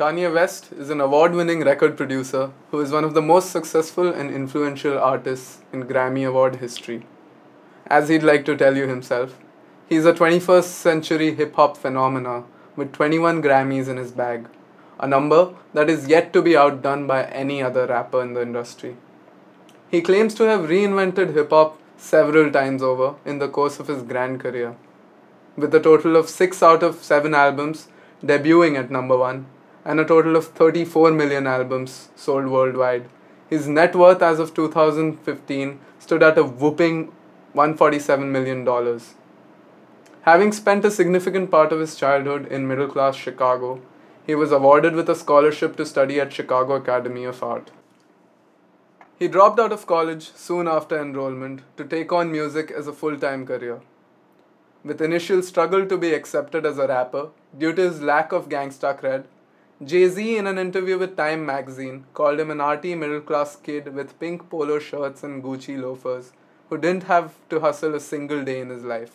Kanye West is an award-winning record producer who is one of the most successful and influential artists in Grammy Award history. As he'd like to tell you himself, he's a 21st century hip-hop phenomena with 21 Grammys in his bag, a number that is yet to be outdone by any other rapper in the industry. He claims to have reinvented hip-hop several times over in the course of his grand career, with a total of 6 out of 7 albums debuting at number 1 and a total of 34 million albums sold worldwide. His net worth as of 2015 stood at a whopping $147 million. Having spent a significant part of his childhood in middle-class Chicago, he was awarded with a scholarship to study at Chicago Academy of Art. He dropped out of college soon after enrollment to take on music as a full-time career. With initial struggle to be accepted as a rapper due to his lack of gangsta cred, Jay-Z in an interview with Time magazine called him an arty middle-class kid with pink polo shirts and Gucci loafers who didn't have to hustle a single day in his life.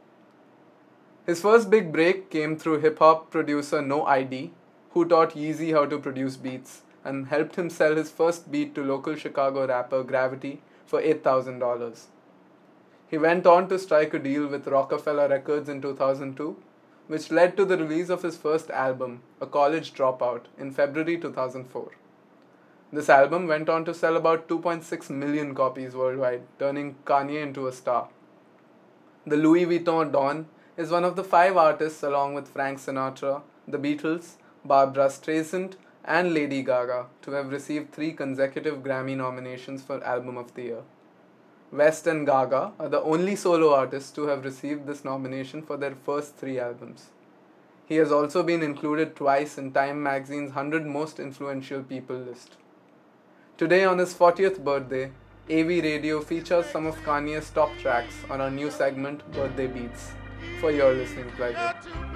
His first big break came through hip-hop producer No ID, who taught Yeezy how to produce beats and helped him sell his first beat to local Chicago rapper Gravity for $8,000. He went on to strike a deal with Rockefeller Records in 2002, which led to the release of his first album, A College Dropout, in February 2004. This album went on to sell about 2.6 million copies worldwide, turning Kanye into a star. The Louis Vuitton Don is one of the 5 artists, along with Frank Sinatra, the Beatles, Barbra Streisand, and Lady Gaga, to have received 3 consecutive Grammy nominations for Album of the Year. West and Gaga are the only solo artists to have received this nomination for their first 3 albums. He has also been included twice in Time magazine's 100 Most Influential People list. Today, on his 40th birthday, AV Radio features some of Kanye's top tracks on our new segment, Birthday Beats, for your listening pleasure.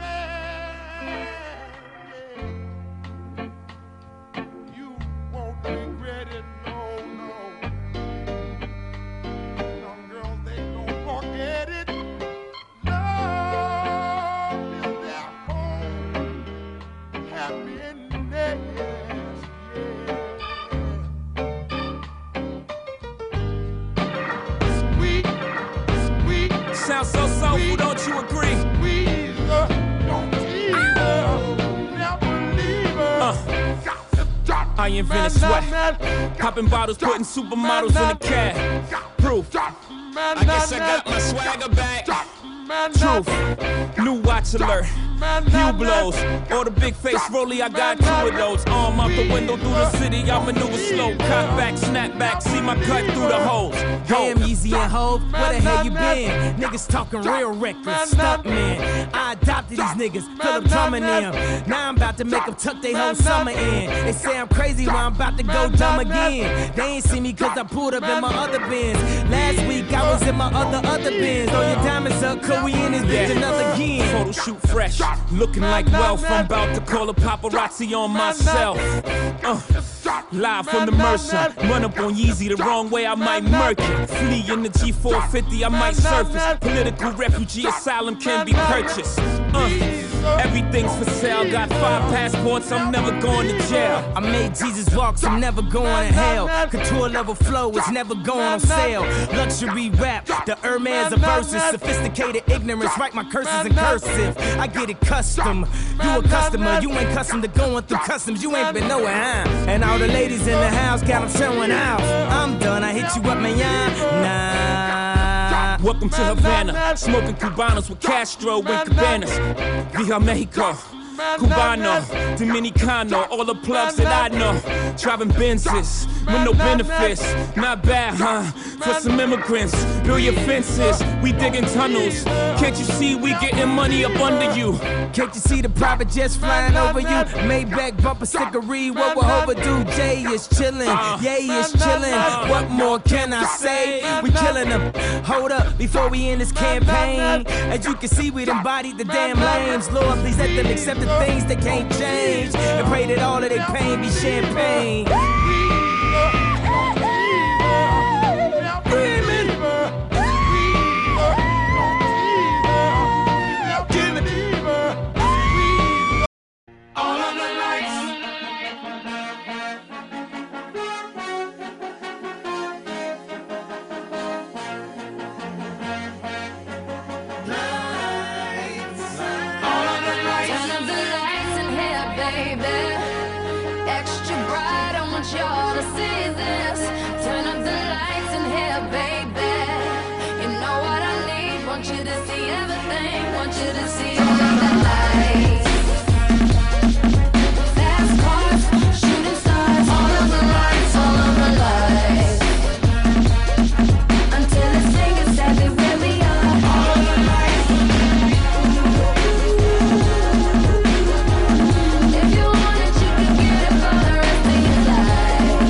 Sounds so soulful, don't you agree? I invented sweat, popping bottles, putting supermodels in the cab. Proof. I guess I got my swagger back. Truth. New watch alert. Hue blows. Or the big face rollie, I got 2 of those. Arm out the window through the city, I maneuver slow. Cut back, snap back, see my cut through the holes. Damn, Yeezy and Hov, where the hell you been? Niggas talking real reckless, stuck man. I adopted these niggas, Philip Drummond them. Now I'm about to make them tuck they whole summer in. They say I'm crazy, but I'm about to go dumb again. They ain't see me cause I pulled up in my other bins. Last week I was in my other bins. Throw your diamonds up, cause we in this bitch another again. Photo shoot fresh, looking like wealth. I'm about to call a paparazzi on myself. Live from the Mercer, run up on Yeezy the wrong way, I might murk it. Flee in the G450, I might surface. Political refugee asylum can be purchased. Everything's for sale, got 5 passports, I'm never going to jail. I made Jesus walk, so I'm never going to hell. Couture level flow is never going on sale. Luxury rap, the Hermes of verses. Sophisticated ignorance, write my curses in cursive. I get it custom, you a customer. You ain't custom to going through customs, you ain't been nowhere, huh? And all the ladies in the house got them showing out. I'm done, I hit you up, man, nah. Welcome to Havana, smoking Cubanos with Castro and Cabanas. Via Mexico, Cubano, Dominicano, all the plugs that I know. Driving Benzes with no benefits, not bad, huh? For some immigrants, build your fences, we digging tunnels. Can't you see we getting money up under you? Can't you see the private jets flying over you? Maybach bumper stickery, what we're overdue? Jay is chillin', Ye is chillin'. What more can I say? We killing them. Hold up, before we end this campaign. As you can see, we embodied the damn lames. Lord, please let them accept the things they can't change. And pray that all of their pain be champagne. All of the lights baby. Extra bright, I want y'all to see this. Turn up the lights in here, baby. You know what I need, want you to see everything. Want you to see all of the lights. Fast cars, shooting stars, all of the lights, all of the lights. Until it's saying exactly where we are. All of the lights. If you want it, you can get it for the rest of your life.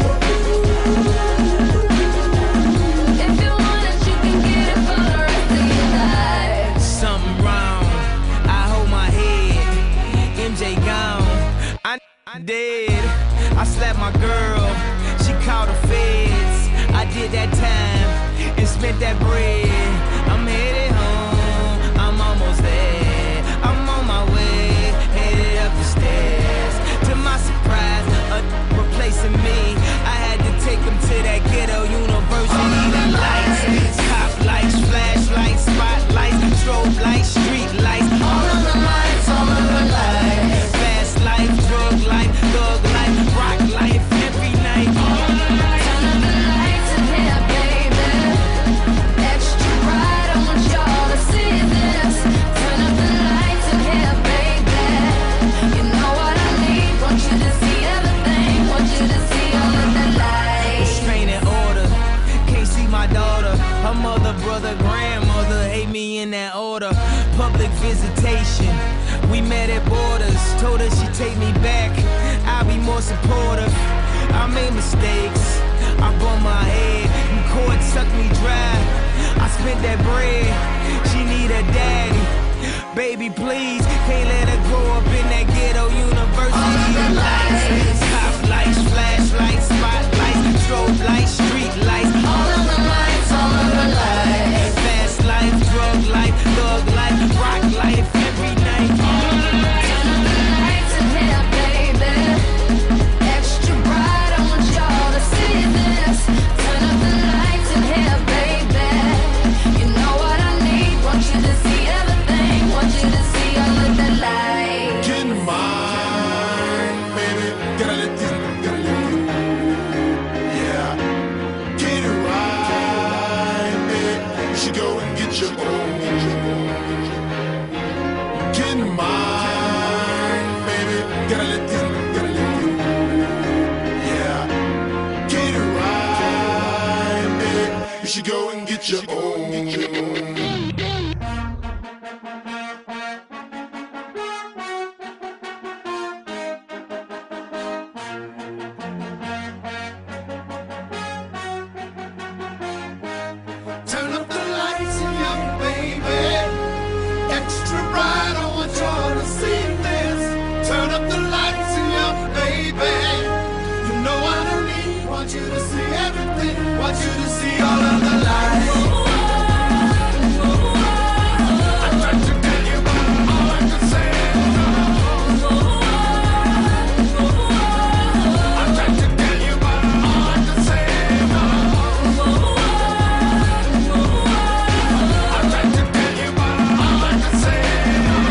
If you want it, you can get it for the rest of your life. Something wrong, I hold my head. MJ gone, I dead. I slapped my girl, she called the feds. I did that time and spent that bread. I'm headed home, I'm almost there. I'm on my way, headed up the stairs. To my surprise, replacing me. I had to take him to that ghetto university. The lights, cop lights, flashlights, spotlights, strobe lights, street lights. All of the lights, all of the lights. Fast life, drug life, thug life, rock life, every night. Turn up the lights in here, baby. Extra bright, I want y'all to see this. Turn up the lights in here, baby. You know what I need, want you to see everything. Want you to see all of the lights. Restraining order, can't see my daughter. Her mother, brother, grandmother hate me in that order. Public visitation, we met at borders. Told her she'd take me back, I'll be more supportive. I made mistakes, I bumped my head, and court sucked me dry. I spent that bread, she need a daddy. Baby, please, can't let her grow up in that ghetto university. The lights, cop lights, flashlights, spotlights, strobe lights, street lights. All of the lights, all of the lights. Fast life, drug life, thug life, rock life, every night. Turn up the lights in here, baby. Extra bright, I want y'all to see this. Turn up the lights in here, baby. You know what I need, want you to see everything. Want you to see all of the lights. Get in mine, baby. Gotta let this, yeah. Get it right, baby. You should go and get your own. Get in mine, baby. Gotta let this, yeah. Get it right, baby. You should go and get your own. Turn up the lights in here, baby. Extra bright, I want y'all to see this. Turn up the lights in here, baby. You know what I need, want you to see everything. Want you to see all of the lights. I tried to tell you, but all I could say is no. I tried to tell you, but all I could say is no. I tried to tell you, but all I could say is no.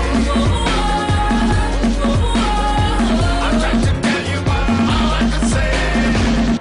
I tried to tell you, but all I could say is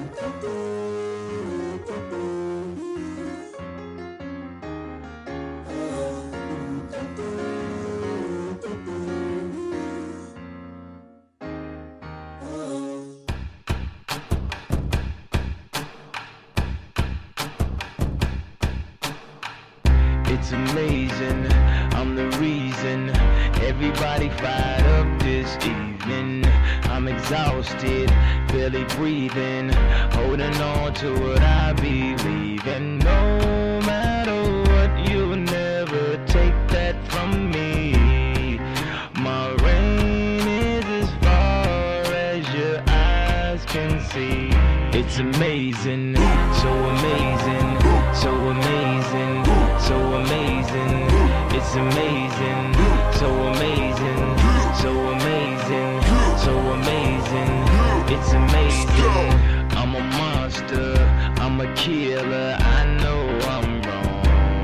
It's amazing, I'm the reason everybody fired up this evening. I'm exhausted, barely breathing, holding on to what I believe in. No matter what, you'll never take that from me. My reign is as far as your eyes can see. It's amazing, so amazing, so amazing, so amazing. It's amazing, so amazing, so amazing, so amazing. It's amazing. I'm a monster, I'm a killer. I know I'm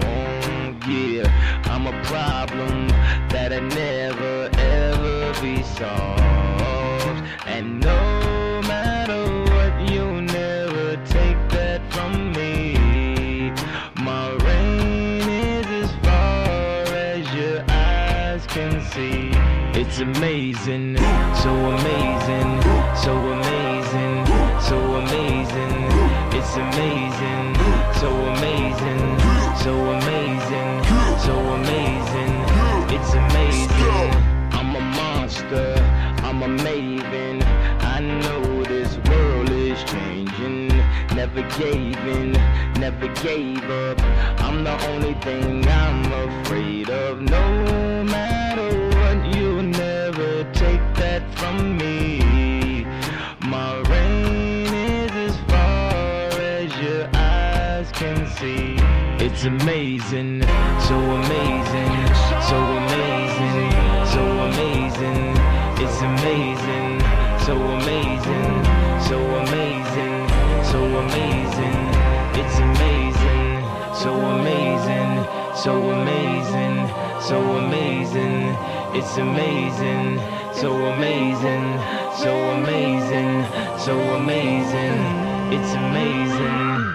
wrong, yeah. I'm a problem that'll never ever be solves. And no matter what, you'll never take that from me. My reign is as far as your eyes can see. It's amazing, so amazing, so amazing, so amazing. It's amazing, so amazing, so amazing, so amazing. It's amazing. I'm a monster, I'm a maven. I know this world is changing. Never gave in, never gave up. I'm the only thing I'm afraid of. No matter what, you'll never take that from me. My reign is as far as your eyes can see. It's amazing, so amazing, so amazing, so amazing. It's amazing, so amazing, so amazing, so amazing. It's amazing, so amazing, so amazing, so amazing. It's amazing, so amazing, so amazing, so amazing. It's amazing.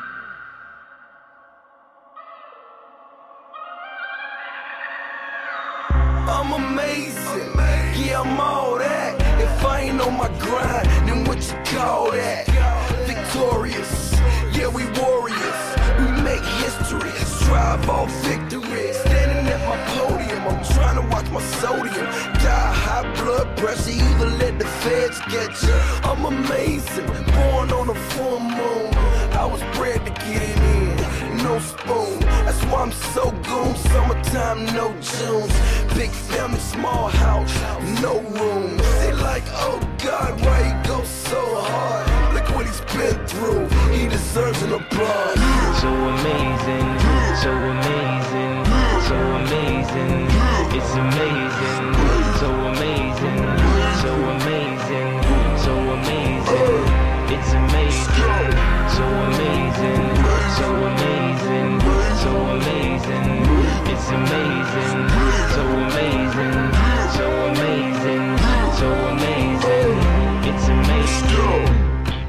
I'm amazing, yeah, I'm all that. If I ain't on my grind, then what you call that? Victorious, yeah, we warriors. We make history, strive all victory. Standing at my podium, I'm trying to watch my sodium. Die high blood pressure, either let the feds get you. I'm amazing, born on a full moon. I was bred to get it in, no spoon. That's why I'm so goon, summertime, no Junes. Big family, small house, no room. They like, oh God, why he go so hard? Look what he's been through, he deserves an applause. So amazing, so amazing, so amazing. It's amazing, so amazing, so amazing, so amazing. It's amazing, so amazing, so amazing, so amazing. It's amazing, so amazing, so amazing, so amazing. It's amazing.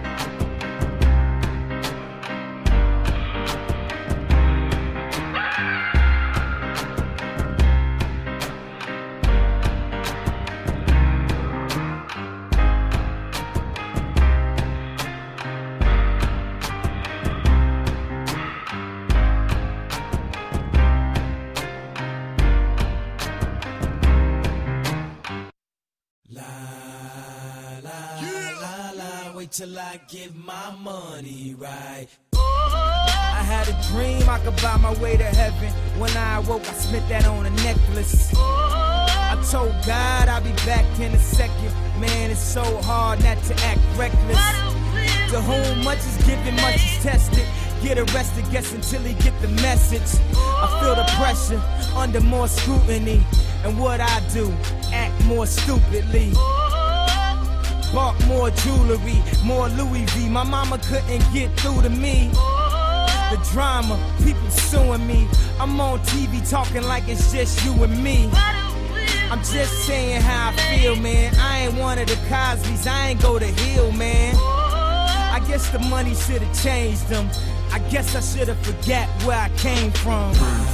Till I get my money right. I had a dream I could buy my way to heaven. When I awoke, I spent that on a necklace. I told God I'll be back in a second. Man, it's so hard not to act reckless. To whom much is given, much is tested. Get arrested, guess until he get the message. I feel the pressure under more scrutiny. And what I do, act more stupidly. Bought more jewelry, more Louis V. My mama couldn't get through to me. The drama, people suing me. I'm on TV talking like it's just you and me. I'm just saying how I feel, man. I ain't one of the Cosbys, I ain't go to Hill, man. I guess the money should have changed them. I guess I should have forgot where I came from.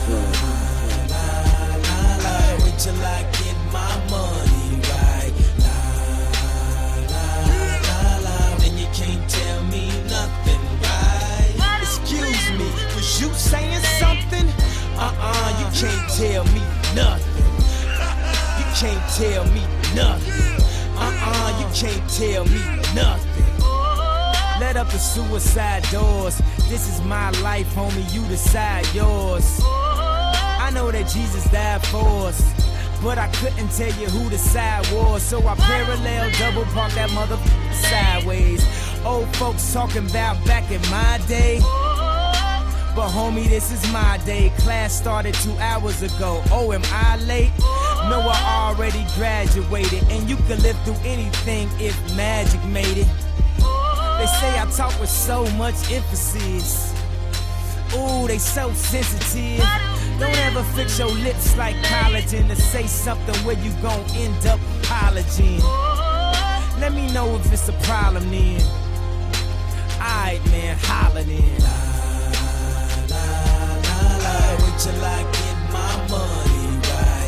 Wait till I get my money right. Can't tell me nothing, right? Excuse me, was you saying something? You can't tell me nothing. You can't tell me nothing. You can't tell me nothing. Let up the suicide doors. This is my life, homie, you decide yours. I know that Jesus died for us, but I couldn't tell you who the side was. So I parallel double park that motherfucker sideways. Old folks talking about back in my day, but homie, this is my day. Class started 2 hours ago. Oh, am I late? No, I already graduated. And you can live through anything if magic made it. They say I talk with so much emphasis. Ooh, they so sensitive. Don't ever fix your lips like collagen to say something where you gon' end up apologizing. Let me know if it's a problem then. Alright man, holler then. Wait till I get my money right.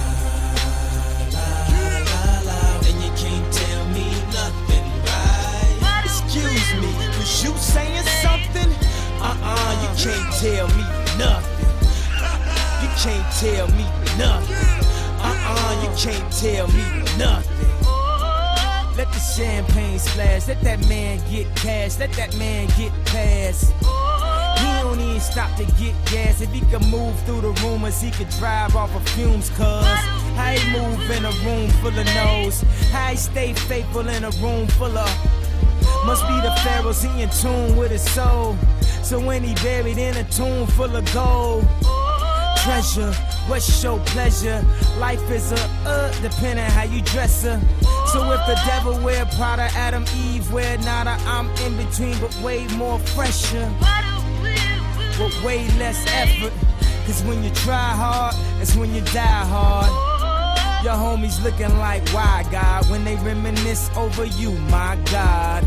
Then you can't tell me nothing, right? Excuse me, was you saying something? You can't tell me nothing. You can't tell me nothing. You can't tell me nothing. Let the champagne splash, let that man get cash, let that man get past. He don't even stop to get gas. If he could move through the rumors, he could drive off of fumes, cuz how he move in a room full of no's, how he stay faithful in a room full of. Must be the pharaohs, he in tune with his soul. So when he buried in a tomb full of gold, treasure, what's your pleasure? Life is a depending how you dress her. So if the devil wear Prada, Adam, Eve wear nada, I'm in between but way more fresher, with way less effort. Cause when you try hard, it's when you die hard. Your homies looking like why God when they reminisce over you, my God.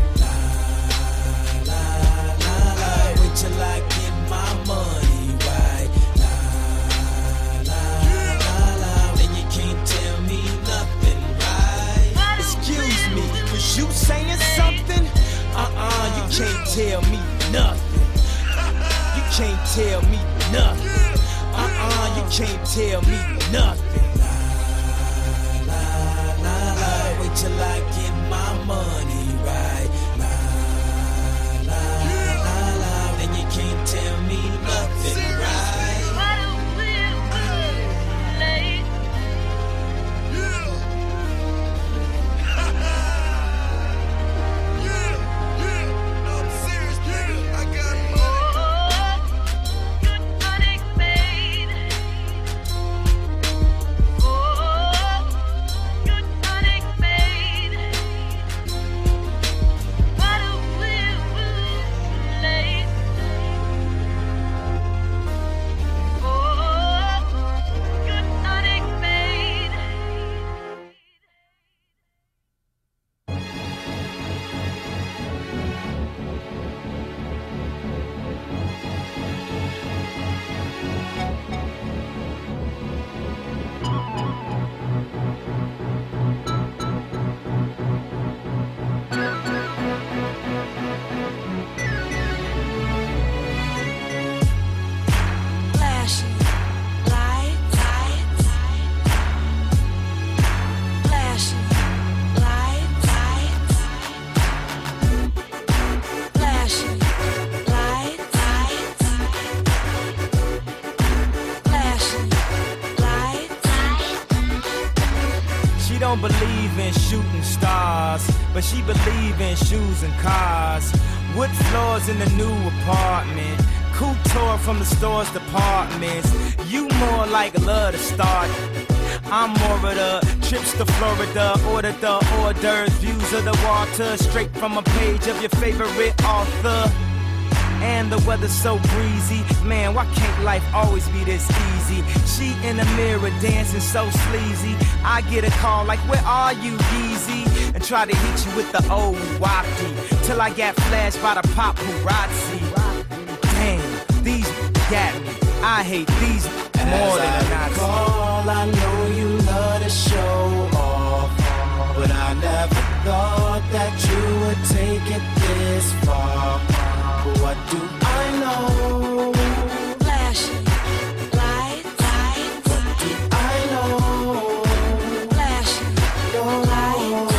Wait till I get my money right. Then you can't tell me nothing, right? Excuse me, was you saying something? You can't tell me nothing. You can't tell me nothing. You can't tell me nothing. Wait till I get my money right. Then you can't tell me nothing, right? Don't believe in shooting stars, but she believe in shoes and cars. Wood floors in the new apartment, couture from the store's departments. You more like love to start. I'm more of the trips to Florida, order the hors d'oeuvres, views of the water, straight from a page of your favorite author. And the weather's so breezy, man, why can't life always be this easy? She in the mirror dancing so sleazy. I get a call like, where are you, Yeezy? And try to hit you with the old wacky, till I got flashed by the paparazzi. Damn, these got me. I hate these more than a Nazi. Call, I know you love to show off, but I never thought that you would take it this far. What do I know? Flashing lights. What do I know? Flashing lights.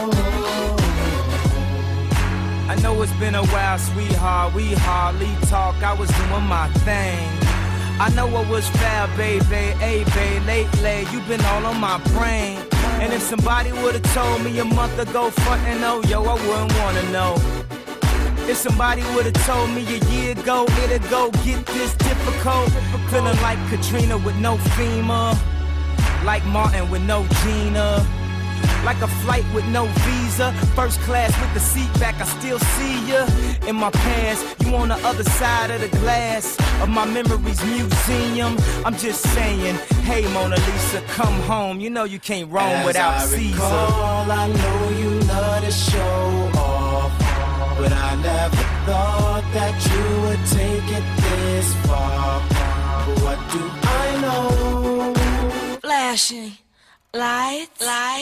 I know it's been a while, sweetheart. We hardly talk. I was doing my thing. I know I was foul, baby. Hey, babe, lately you've been all on my brain. And if somebody would've told me a month ago, frontin' oh, yo, I wouldn't wanna know. If somebody would've told me a year ago, it'd go get this difficult. Feeling like Katrina with no FEMA, like Martin with no Gina. like a flight with no visa. First class with the seat back, I still see ya. In my past, you on the other side of the glass of my memories museum. I'm just saying, hey Mona Lisa, come home. You know you can't roam without Caesar. Recall, I know you love to show off, but I never thought that you would take it this far. But what do I know? Flashing lights.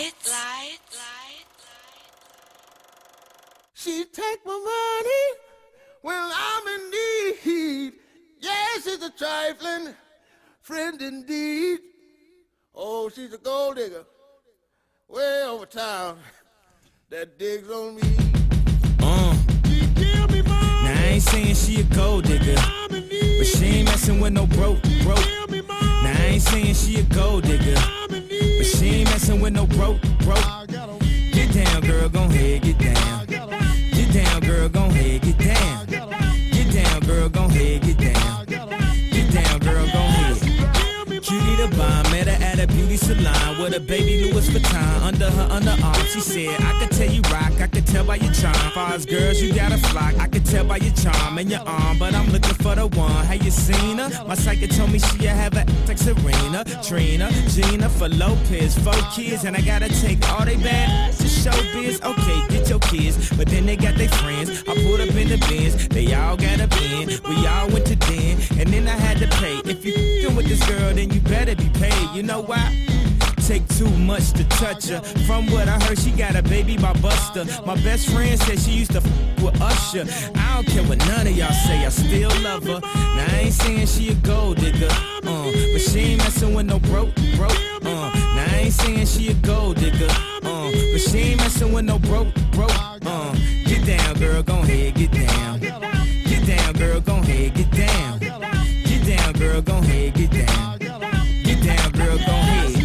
She take my money when I'm in need. Yes, she's a trifling friend indeed. Oh, she's a gold digger way over town that digs on me. She give me money. Now I ain't saying she a gold digger, but she ain't messing with no broke. Now I ain't saying she a gold digger, but she ain't messing with no broke. Get down, girl, gon' ahead, get down. Get down, girl, gon' ahead, get down. Get down, girl, gon' ahead, get down. Get down, girl, gon' ahead. Cutie the bomb, met her at a beauty salon with a baby Louis Vuitton under her underarm. She said, I could tell you rock, I could tell by your charm. Far as girls, you got a flock, I could tell by your charm and your arm, but I'm looking for the one. Have you seen her? My psychic told me she'll have a like Serena, Trina, Gina, for Lopez, 4 kids, and I gotta take all they bad to showbiz. Okay, get your kids, but then they got their friends. I pulled up in the Benz, they all got a pen. We all went to den, and then I had to pay. If you f***ing with this girl, then you better be paid. You know why? Take too much to touch her. From what I heard, she got a baby by Buster. My best friend said she used to f with Usher. I don't care what none of y'all say, I still love her. Now I ain't saying she a gold digger, but she ain't messing with no broke. Now I ain't saying she a gold digger, but she ain't messing with no broke. Get down, girl, gon' ahead, get down. Get down, girl, gon' ahead, get down. Get down, girl, gon' ahead, get down. Get down, girl, gon' ahead.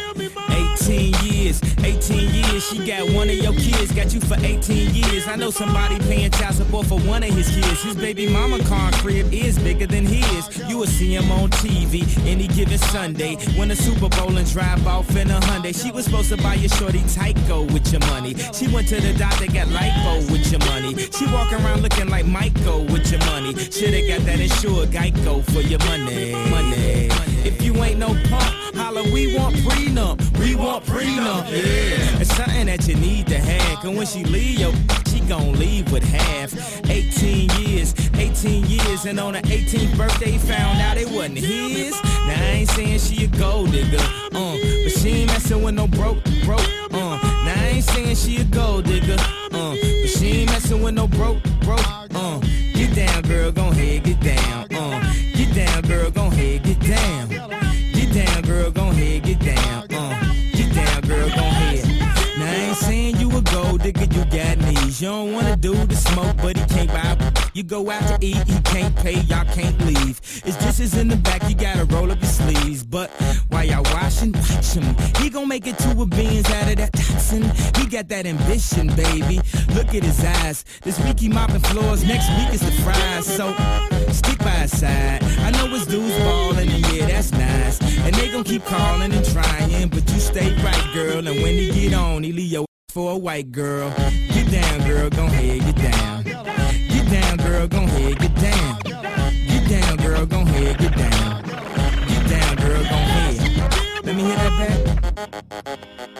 18 years, she got one of your kids, got you for 18 years. I know somebody paying child support for one of his kids. His baby mama car crib is bigger than his. You will see him on TV any given Sunday. Win a Super Bowl and drive off in a Hyundai. She was supposed to buy your shorty Tyco with your money. She went to the doctor, got lipo with your money. She walk around looking like Michael with your money. Shoulda got that insured Geico for your money. If you ain't no punk, holla, we want prenup. We want prenup, yeah. It's something that you need to have, cause when she leave, she gon' leave with half. 18 years, and on her 18th birthday, found out it wasn't his. Now I ain't saying she a gold digger, but she ain't messing with no broke. Now I ain't saying she a gold digger, but she ain't messing with no broke. Get down, girl, gon' ahead, get down. Get down, girl, gon' ahead, get down. Get down, girl, gon' ahead, get down. Get down, girl, gon' ahead. Now I ain't saying you a gold digger, you got knees. You don't wanna do the smoke, but he can't buy. You go out to eat, he can't pay, y'all can't leave. His dishes in the back, you gotta roll up your sleeves. But while y'all washing, watch him. He gon' make it to a beans out of that toxin. He got that ambition, baby. Look at his eyes. This week he mopping floors, next week is the fries. So stick by his side. I know his dudes ballin', and yeah, that's nice. And they gon' keep calling and trying, but you stay right, girl. And when he get on, he leave your for a white girl. Get down, girl, gon' ahead, get down. Get down, girl, gon' ahead, get down. Get down, girl, gon' ahead, get down. Get down, girl, gon' ahead. Let me hear that back.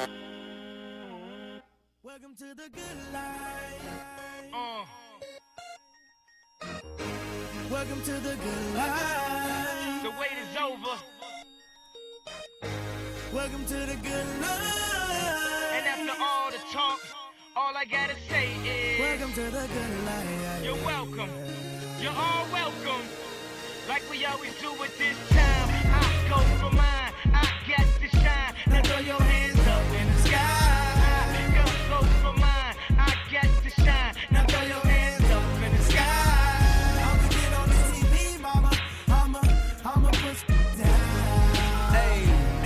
Welcome to the good life. Welcome to the good life. The wait is over. Welcome to the good life. And after all the talk, all I gotta say is Welcome to the good life. You're welcome. You're all welcome. Like we always do at this time. I go for mine. I got to shine. Now throw your hands up in the sky. Girl, go for mine. I got to shine. Now throw your hands up in the sky. I'ma get on the TV, mama. I'ma push it down. Hey.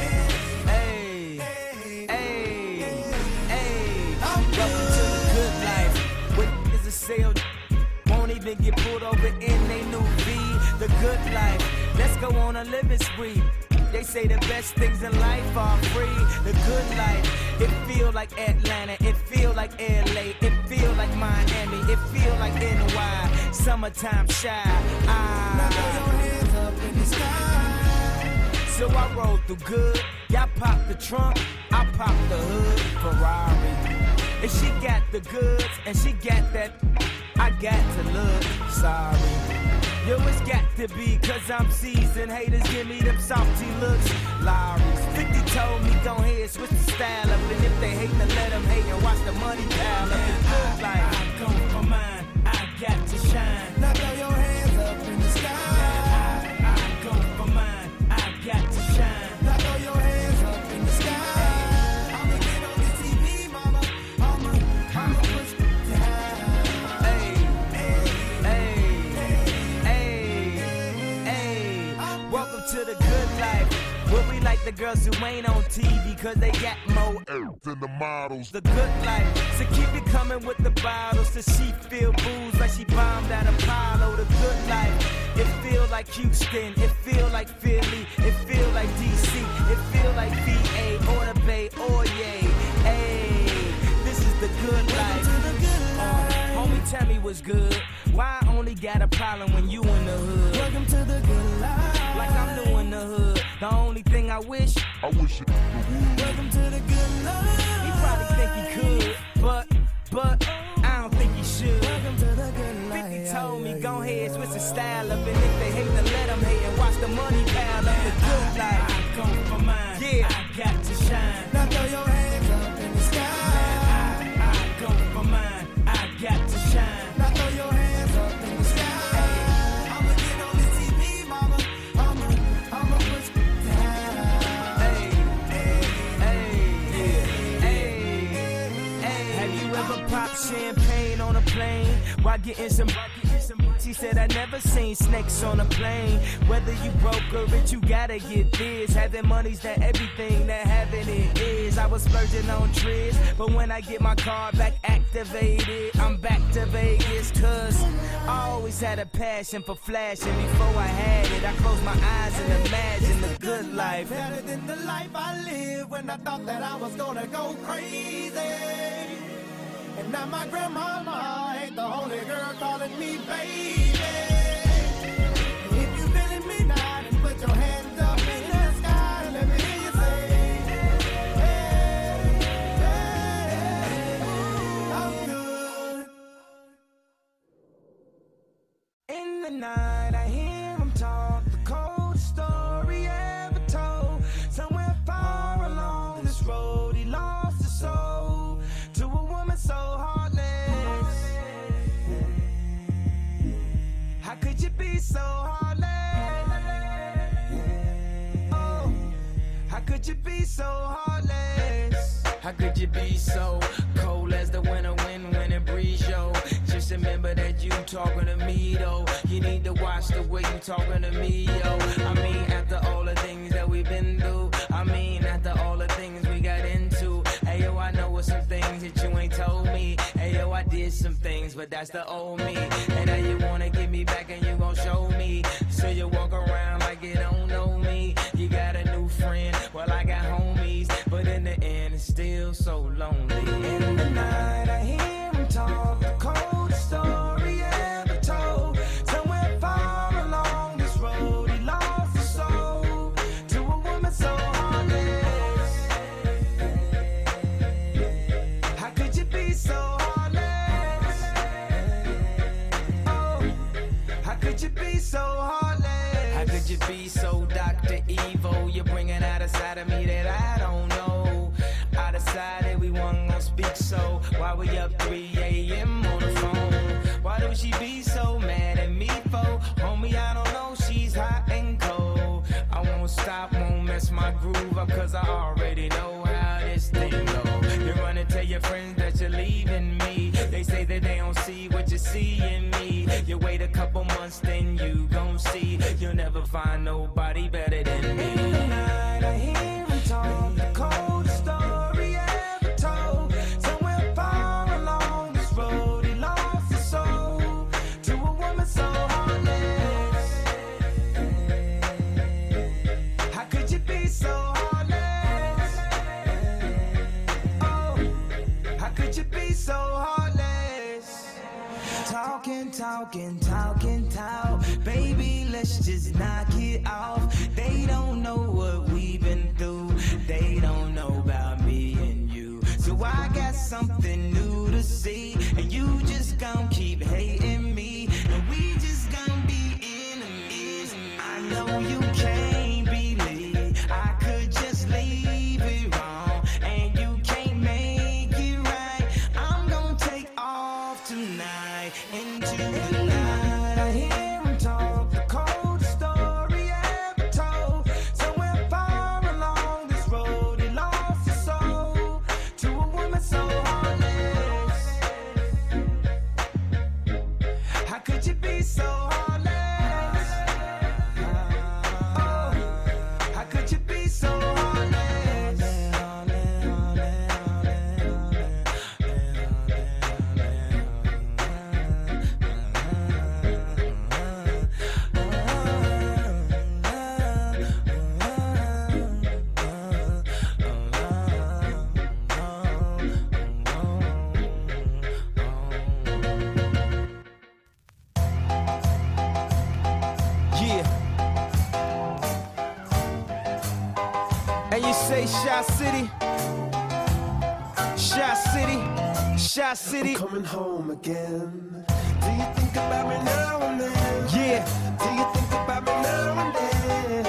Welcome to the good life. What is a sale? Won't even get pulled over in they new V. The good life. Let's go on a living spree. They say the best things in life are free. The good life, it feel like Atlanta, it feel like LA, it feel like Miami, it feel like NY. Summertime shy. Now throw your hands up in the sky. So I roll through good. Y'all pop the trunk, I pop the hood. Ferrari. And she got the goods, and she got that. I got to look sorry. Yo, it's got to be, cause I'm seasoned. Haters give me them salty looks. Lowry's 50 told me, go ahead, switch the style up. And if they hate, then let them hate and watch the money pile up. It's good like, I come for mine, I got to shine. Now throw your hands up in the sky. I come for mine, I got to shine. Now throw your hands up in the sky. I'ma get on the TV, mama. I'ma push it down. hey, welcome to the good life. Where we like the girls who ain't on TV, cause they got more Than the models. the good life. So keep it coming with the bottles. So she feel booze like she bombed at Apollo. The good life. It feel like Houston. It feel like Philly. It feel like DC. It feel like VA or the Bay or yay. Hey, this is the good life. Homie, tell me what's good. Why I only got a problem when you in the hood? Welcome to the good life. Like I'm new in the hood. The only thing I wish, Welcome to the good life. he probably think he could, but I don't think he should. Welcome to the good life. 50 told me, go ahead, switch the style up. And if they hate, then let them hate and watch the money pile up. The good life. I come for mine. Yeah. I got to shine. Now throw your hands up in the sky. I come for mine. I got to shine. Now throw your hands up in the sky. I'ma get on the TV, mama. I'ma push it down. Have you ever popped champagne on a plane while getting some? She said I never seen snakes on a plane. Whether you broke or rich, you gotta get this. Having money's not everything that having it is. I was splurging on trips, but when I get my card back activated, I'm back to Vegas. Cause I always had a passion for flashing. Before I had it, I closed my eyes and imagined the good life. Better than the life I lived when I thought that I was gonna go crazy. And now my grandmama ain't the only girl calling me baby. If you feeling me now, then put your hands up in the sky and let me hear you say, hey, I'm good. In the night, I hear him talk, the coldest story ever told. Somewhere far along this road, he lost his soul to a woman so heartless. How could you be so heartless? Oh, how could you be so heartless? How could you be so cold as the winter wind when it breeze, yo? Just remember that you talking to me, though. You need to watch the way you talking to me, yo. I mean, after all the things that we've been through, I mean, after all the things we got into. Hey, yo, I know what some things that you ain't told me. Hey, yo, I did some things, but that's the old me. And now you wanna get me back and you gon' show me. So you walk around like you don't know me. You got a new friend, well, I got homies. But in the end, it's still so lonely. In the night, I hear him talk, the coldest story ever told. Somewhere far along this road, he lost his soul to a woman so heartless. How could you be so heartless? Oh, how could you be so heartless? How could you be so Dr. Evil? You're bringing out a side of me that I don't know. I decided we weren't gonna speak, so why we up 3 a.m. on the phone? Why do she be so mad at me for? Homie, I don't know, she's hot and cold. I won't stop, won't mess my groove up, cause I already know how this thing go. You're gonna tell your friends that you're leaving me. They say that they don't see what you see in me. You wait a couple months, then you gon' see. You'll never find nobody better than me. Tonight I hear him talk, the cold story ever told. Somewhere far along this road, he lost his soul to a woman so heartless. How could you be you be so heartless? Talking, talking, talking, talk. Baby, let's just knock it off. They don't know what we've been through. They don't know about me and you. So I got something new to see. And you just gon' keep hating me. And we just gon' be enemies. I know you can't believe I could just leave it wrong. And you can't make it right. I'm gon' take off tonight into the night. I hear him talk, the coldest story ever told. Somewhere far along this road, he lost his soul to a woman so heartless. How could you be so heartless? Oh, how could you be so heartless? Yeah. And you say Shy City, Shy City, Shy City. Coming home again. Do you think about me now and then? Yeah. Do you think about me now and then?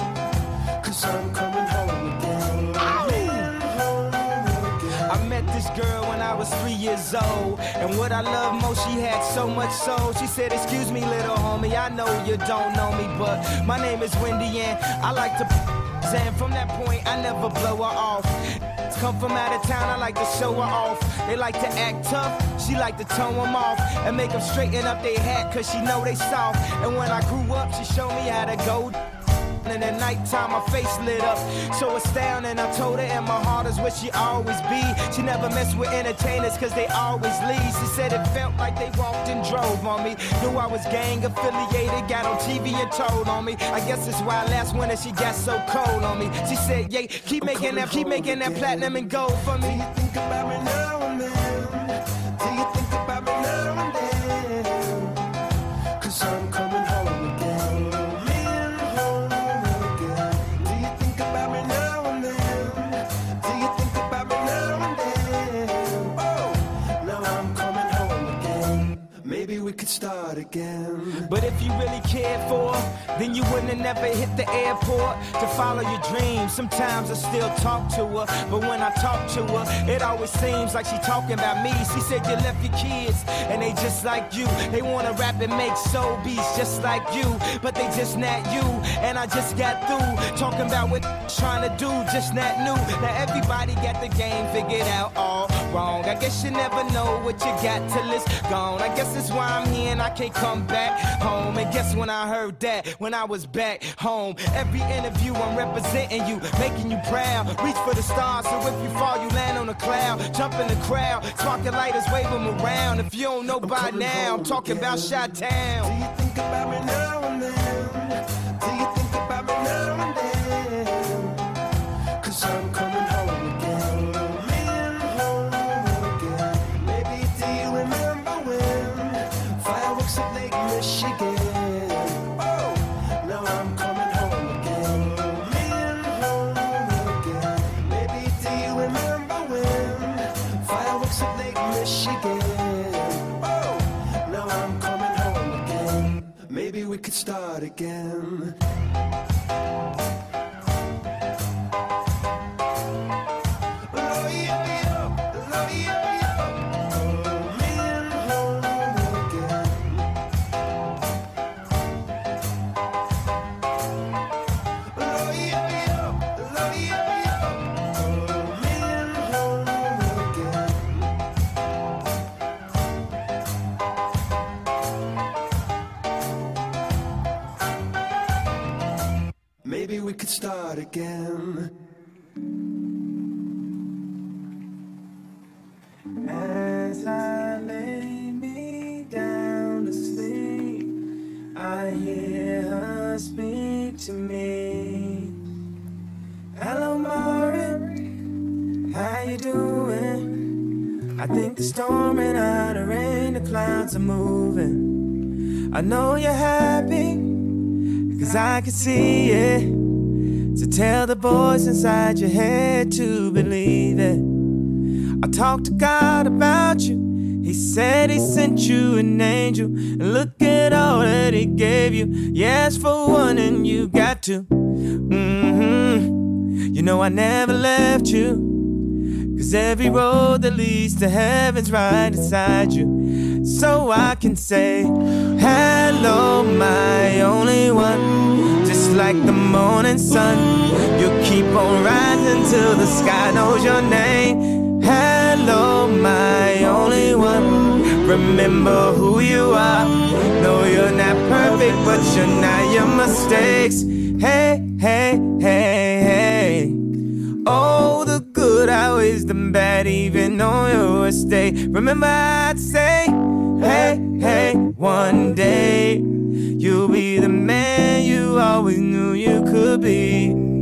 Cause I'm coming home again. Coming home again. I met this girl when I was 3 years old. And what I love most, she had so much soul. She said, excuse me, little homie, I know you don't know me, but my name is Wendy and I like to and from that point, I never blow her off. Come from out of town, I like to show her off. They like to act tough, she like to tone them off and make them straighten up their hat, cause she know they soft. And when I grew up, she showed me how to go. And at nighttime, my face lit up, so astounding. I told her, and my heart is where she always be. She never messed with entertainers, cause they always leave. She said it felt like they walked and drove on me. Knew I was gang affiliated, got on TV and told on me. I guess that's why last winter she got so cold on me. She said, yeah, keep making that platinum and gold for me. Do you think about me now and then? Do you think about me now and then? Cause I'm coming home again. Coming home again. Do you think about me now and then? Do you think about me now and then? Oh, now I'm coming home again. Maybe we could start again. But if you really cared for her, then you wouldn't have never hit the airport to follow your dreams. Sometimes I still talk to her, but when I talk to her, it always seems like she talking about me. She said you left your kids, and they just like you. They wanna rap and make soul beats just like you, but they just not you. And I just got through talking about what trying to do, just not new. Now everybody got the game figured out all wrong. I guess you never know what you got till it's gone. I guess that's why I'm here and I can't come back home. And guess when I heard that, when I was back home. Every interview I'm representing you, making you proud. Reach for the stars, so if you fall you land on a cloud. Jump in the crowd, sparking lighters, wave them around. If you don't know by now, I'm talking about Chi-Town. Do you think about me now and then? Do you think about me now and then? Cause I'm coming home again. Coming home again. Maybe do you remember when fireworks at Lake Michigan? Oh, now I'm coming home again. Coming home again. Maybe do you remember when fireworks at Lake Michigan? Oh, now I'm coming home again. Maybe we could start again. Maybe we could start again. As I lay me down to sleep, I hear her speak to me. Hello, Maureen, how you doing? I think the storm ran out of rain, the clouds are moving. I know you're happy, cause I can see it. So tell the voice inside your head to believe it. I talked to God about you. He said he sent you an angel. And look at all that he gave you. You asked for one and you got two. You know I never left you. Cause every road that leads to heaven's right inside you. So I can say, hello, my only one. Just like the morning sun, you'll keep on rising till the sky knows your name. Hello, my only one. Remember who you are. No, you're not perfect, but you're not your mistakes. Hey, hey, hey, hey. Oh, the good outweighs the bad, even on your estate. Remember I'd say, hey, hey, one day you'll be the man you always knew you could be.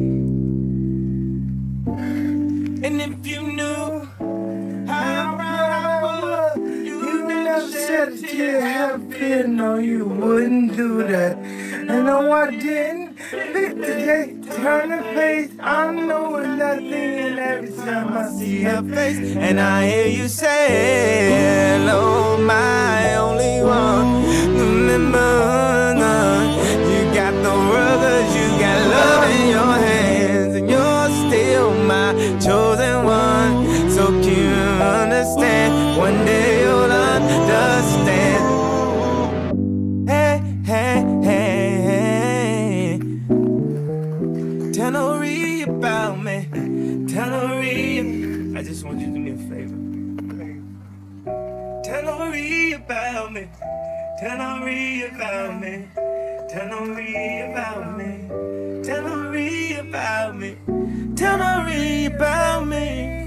And if you knew how proud I was, you never said it till you had a fear. No, you wouldn't do that. And no, I didn't. Pick the day, turn the face. I know nothing, and every time I see her face, and I hear you say, hello, my only one. Remember, you got the world, 'cause you got love in your hands, and you're still my chosen one. So can you understand? One day you'll understand. Hey, hey, hey, hey. Tell Nori about me. Tell Nori. I just want you to do me a favor. Tell Nori about me. Tell Nori about me. Tell Nori about me. Tell Nori about me. Tell Nori about me.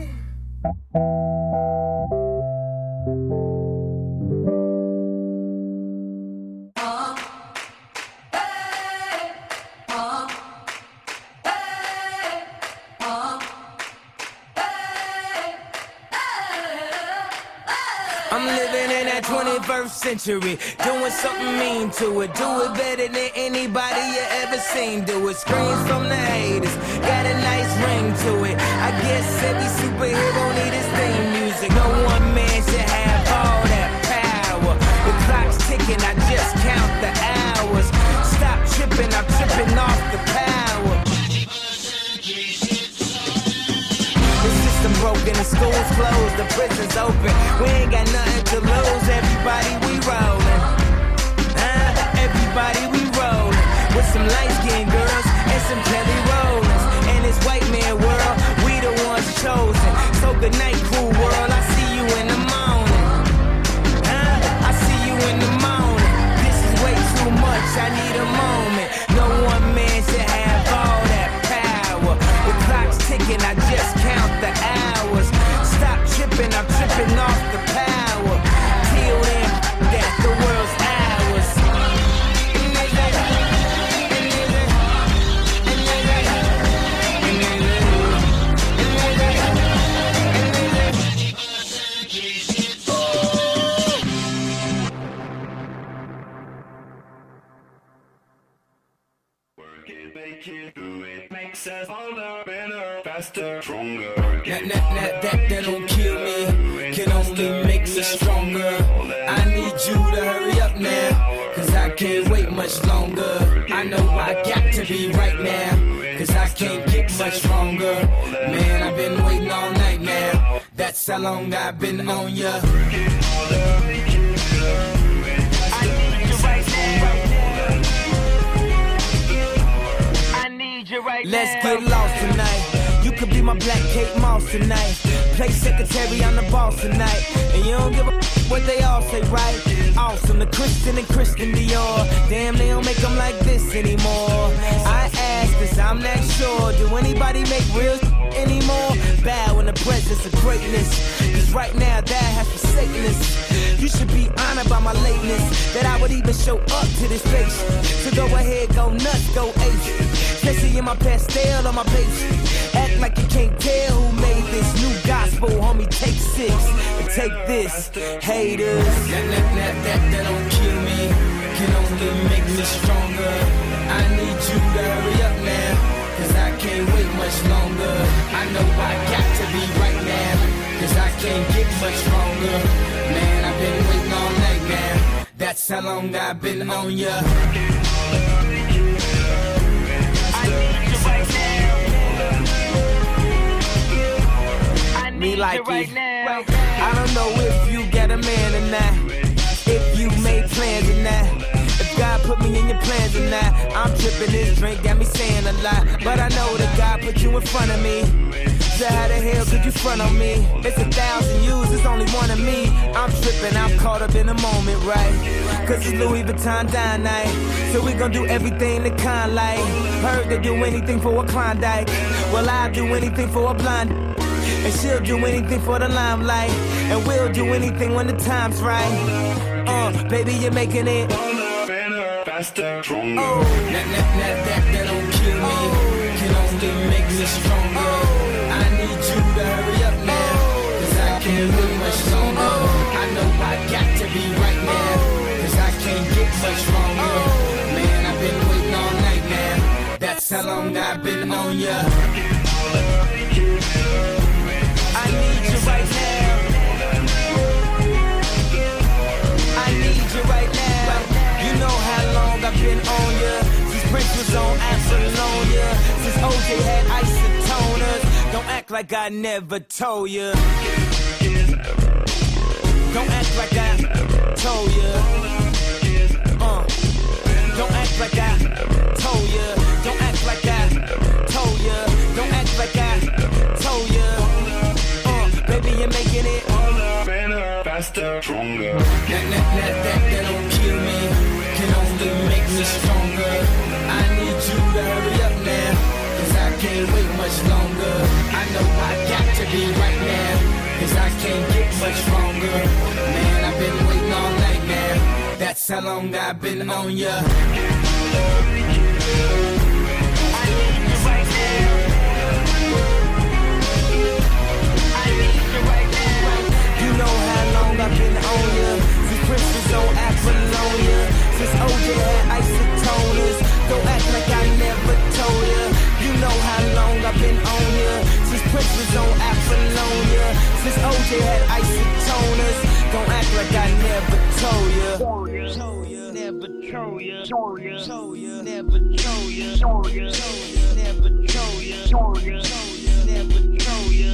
I'm living in that 21st century, doing something mean to it. Do it better than anybody you ever seen do it. Screams from the haters, got a nice ring to it. I guess every superhero need his theme music. No one man should have all that power. The clock's ticking, I just count the hours. Stop tripping, I'm tripping off the power. Broken, the school's closed, the prison's open. We ain't got nothing to lose. Everybody, we rollin'. Everybody, we rollin'. With some light-skinned girls and some Kelly Rollins. And this white man world, we the ones chosen. So good night, cool world. I see you in the morning. I see you in the morning. This is way too much. I need a moment. No one man should have all that power. The clock's ticking. I just count the hours. Stop tripping, I'm tripping off the power. Till then, that the world's ours. Work it, make it, do it. Makes us older, better, faster, stronger. That don't kill me, can only make me stronger. I need you to hurry up now, 'cause I can't wait much longer. I know I got to be right now, 'cause I can't get much longer. Man, I've been waiting all night now, that's how long I've been on ya. I need you right now. I need you right now. Let's get lost tonight. You could be my black Kate Moss tonight. Play secretary, I'm the boss tonight. And you don't give a what they all say, right? Awesome, the Christian and Christian Dior. Damn, they don't make them like this anymore. I ask this, I'm not sure. Do anybody make real anymore? Bow in the presence of greatness, 'cause right now that has forsaken us. You should be honored by my lateness, that I would even show up to this place. So go ahead, go nuts, go ape. Especially in my pastel on my page. Act act like you can't tell who made this new gospel, homie. Take 6 and take this, haters. That don't kill me, can only make me stronger. I need you to hurry up now, cause I can't wait much longer. I know I got to be right now, cause I can't get much stronger. Man, I've been waiting all night now, that's how long I've been on ya. Me like right now. I don't know if you got a man or not, if you made plans or not, if God put me in your plans or not. I'm tripping, this drink got me saying a lot, but I know that God put you in front of me. So how the hell could you front on me? It's 1,000 yous, it's only one of me. I'm tripping, I'm caught up in the moment, right? Cause it's Louis Vuitton dine night, so we gon' do everything the kind like. Heard they do anything for a Klondike, well I'll do anything for a blonde. And she'll do anything for the limelight, and we'll do anything when the time's right. Baby, you're making it Better, faster, stronger. That don't kill me, can only make me stronger. I need you to hurry up now, cause I can't wait much longer. I know I got to be right now, cause I can't get much stronger. Man, I've been waiting all night now, that's how long I've been on ya. I need you right now. I need you right now. You know how long I've been on ya, since Prince was on Apollonia, since OJ had isotoners. Don't act like I never told ya. Don't act like I told ya. Don't act like I told ya. Don't act like I told ya. Don't act like I told ya. Baby, you're making it Better, faster, stronger. That don't kill me, can only make me stronger. I need you to hurry up now, cause I can't wait much longer. I know I got to be right now, cause I can't get much stronger. Man, I've been waiting all night now, that's how long I've been on ya. I need you right now. You know how long I've been on ya, since Prince was on Apollonia, since OJ had isotoners. Don't act like I never told ya. You know how long I've been on ya, since Prince was on Apollonia, since OJ had isotoners. Don't act like I never told ya. Never told ya. Never told ya. Never told ya. Never told ya.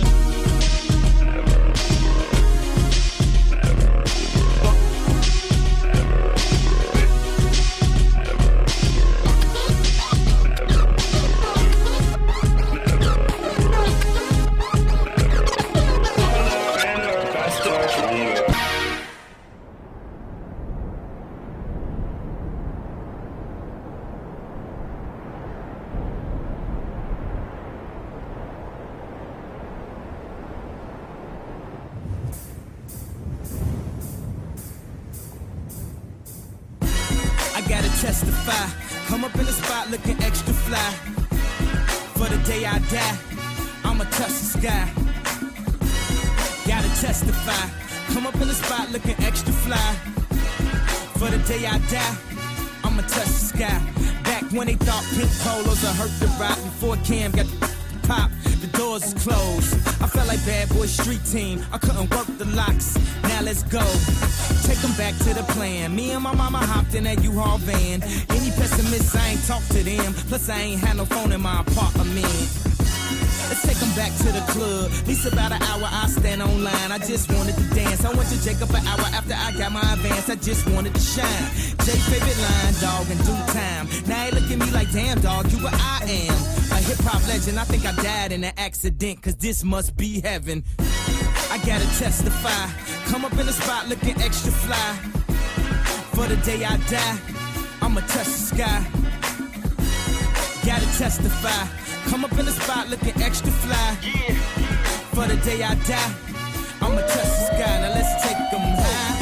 Testify, come up in the spot looking extra fly. For the day I die, I'ma touch the sky. Gotta testify, come up in the spot looking extra fly. For the day I die, I'ma touch the sky. Back when they thought pink polos would hurt the rock, before Cam got the pop, the doors is closed. I felt like Bad Boy Street Team, I couldn't work the locks. Now let's go. Take them back to the plan. Me and my mama hopped in that U-Haul van. Any pessimists, I ain't talk to them. Plus, I ain't had no phone in my apartment. Let's take them back to the club. At least about an hour, I stand online. I just wanted to dance. I went to Jacob an hour after I got my advance. I just wanted to shine. Jay's favorite line, dog, in due time. Now he look at me like, damn, dog, you what I am. A hip-hop legend. I think I died in an accident, cause this must be heaven. I gotta testify. Come up in the spot looking extra fly. For the day I die, I'ma touch the sky. Gotta testify. Come up in the spot looking extra fly. For the day I die, I'ma touch the sky. Now let's take them high.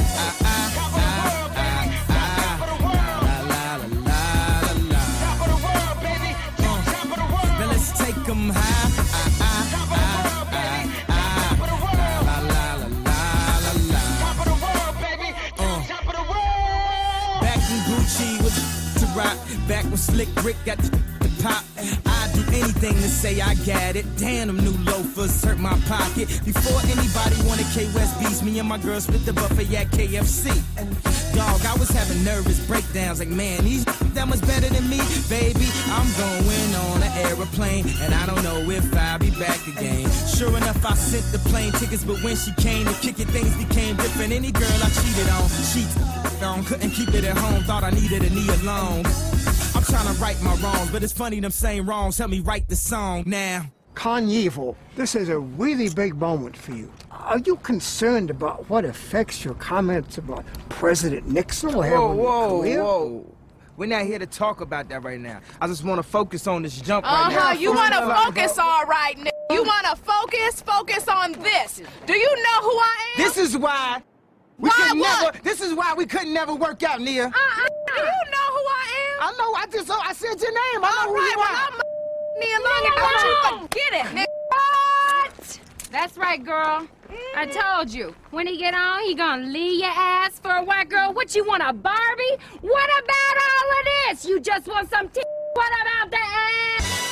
Now let's take them high. rock. Back when Slick Rick got the pop. I'd do anything to say I got it. Damn, them new loafers hurt my pocket. Before anybody wanted K-West beats, me and my girl split the buffet at KFC. Dog, I was having nervous breakdowns like, man, these that much better than me. Baby, I'm going on an aeroplane, and I don't know if I'll be back again. Sure enough, I sent the plane tickets, but when she came to kick it, things became different. Any girl I cheated on, she on, couldn't keep it at home, thought I needed a knee alone. I'm trying to right my wrongs, but it's funny them same wrongs help me write the song now. Knievel, this is a really big moment for you. Are you concerned about what effects your comments about President Nixon will have on your career? Whoa. We're not here to talk about that right now. I just want to focus on this jump right now. You want to focus, all right, nigga. You want to focus on this. Do you know who I am? This is why this is why we couldn't never work out, Nia. Do you know who I am? I know, I said your name. I know who you are. I'm Nia Long, and don't you forget it, nigga. What? That's right, girl. I told you. When he get on, he gonna leave your ass for a white girl. What, you want a Barbie? What about all of this? You just want some tea? What about the ass?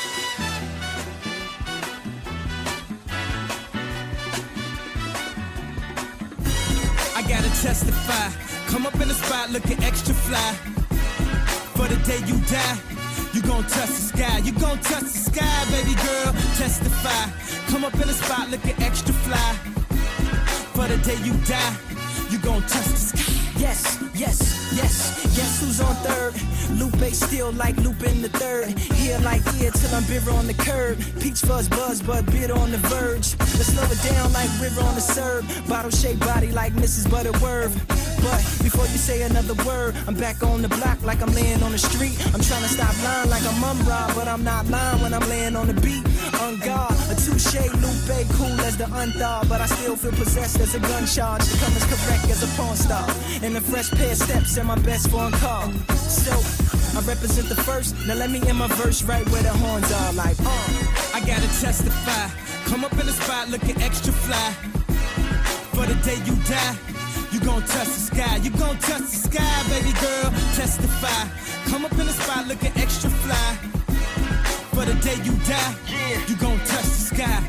I gotta testify. Come up in the spot looking extra fly. For the day you die, you gon' touch the sky. You gon' touch the sky, baby girl. Testify. Come up in the spot looking extra fly. For the day you die, you gon' touch the sky. Yes. Guess who's on third? Lupe still like Lupin the third. Here like here till I'm bitter on the curb. Peach fuzz buzz, but bitter on the verge. Let's slow it down like river on the serve. Bottle shaped body like Mrs. Butterworth. But before you say another word, I'm back on the block like I'm laying on the street. I'm trying to stop lying like I'm Mum-Ra, but I'm not lying when I'm laying on the beat. On guard, a touche, Lupe, cool as the unthaw, but I still feel possessed as a gun charge. To come as correct as a porn star. And a fresh pair of steps and my best foreign car. So, I represent the first. Now let me end my verse right where the horns are like, I gotta testify. Come up in the spot looking extra fly. For the day you die, you gon' touch the sky. You gon' touch the sky, baby girl. Testify. Come up in the spot looking extra fly. For the day you die, you gon' touch the sky.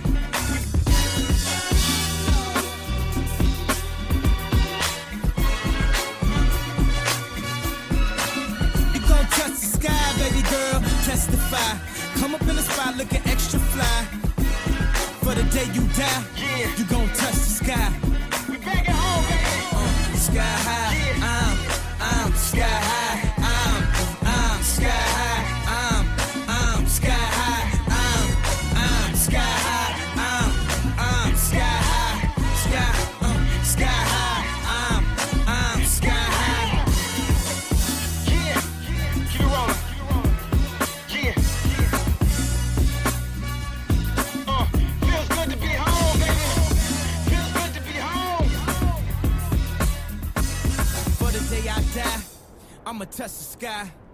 You gon' touch the sky, baby girl. Testify. Come up in the spot looking extra fly. For the day you die, you gon' touch the sky. We back at home, baby. Sky high, I'm sky high. I'm sky high. I'm sky high. I'm sky high. I'm sky high. Sky high. I'm sky high. Yeah, keep it rolling. Yeah. Feels good to be home, baby. Feels good to be home. For the day I die, I'ma touch the sky.